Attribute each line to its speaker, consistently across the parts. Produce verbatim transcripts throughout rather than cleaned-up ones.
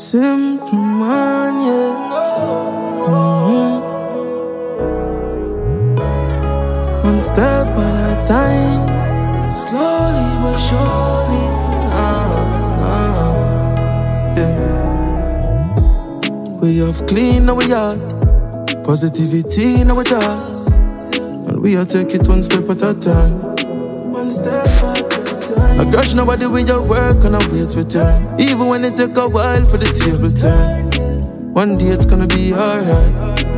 Speaker 1: simple man, yeah. Mm-hmm. One step at a time, slowly but surely. Ah, ah, yeah. We have clean our heart, positivity in our thoughts, and we are take it one step at a time. One step at a time. I grudge nobody with your work and I wait with time. Even when it take a while for the table turn. One day it's gonna be alright.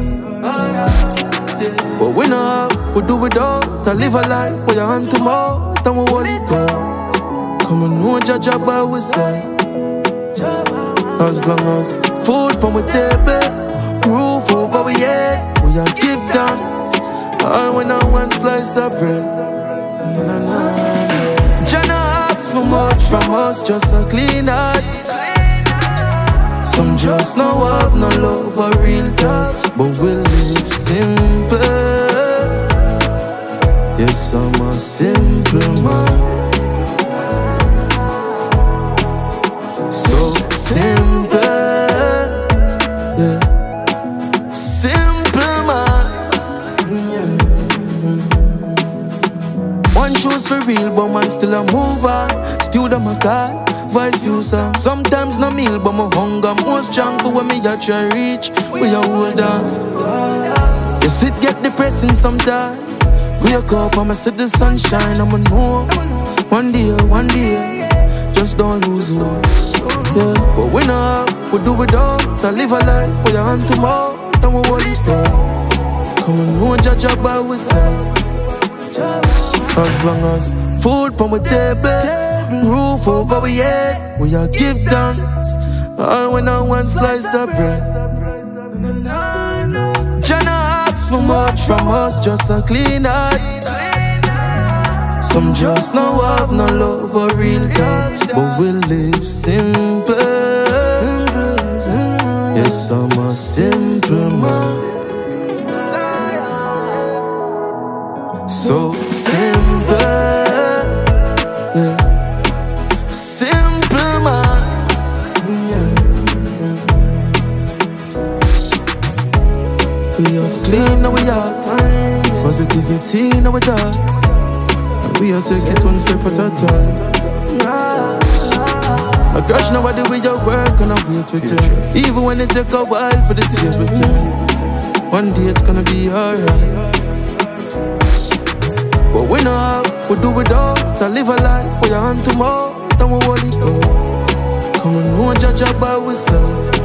Speaker 1: But we know we do without. I live a life where your hand to mouth and we hold it down. Come on, no judge about we say. As long as food on the table, roof over we head, we are give thanks. All we know one slice of bread. Na, na, na. Jana asks for much from us, just a clean heart. Some just no have no love or real talk, but we live simple. Yes, I'm a simple man. So simple, yeah. Simple man, yeah. One shoes for real, but man still a mover. Still the my God, vice versa. Sometimes no meal, but my hunger more strong for when me a try reach. We a hold on. Yes, it get depressing sometimes. Wake up and I see the sunshine. I'ma know one day, one day, just don't lose hope. Yeah, but we know we do without. I live a life where your hand to mouth and we hold it down. Come on, no judge about we say. As long as food on the table, roof over we head, we are give thanks. All we know one slice of bread. Jana asks for much from us, just a clean heart. Some just no have no love or real God, but we live simple. Yes, I'm a simple man. So simple, yeah. Simple man, yeah. We have clean our heart, positivity in our thoughts, and we are take it one step at a time. I grudge nobody with your work and I wait with you. Even when it take a while for the table turn. One day it's gonna be alright. But we know we do without. I live a life where your hand to mouth and we hold it down. Come on, no judge about we say.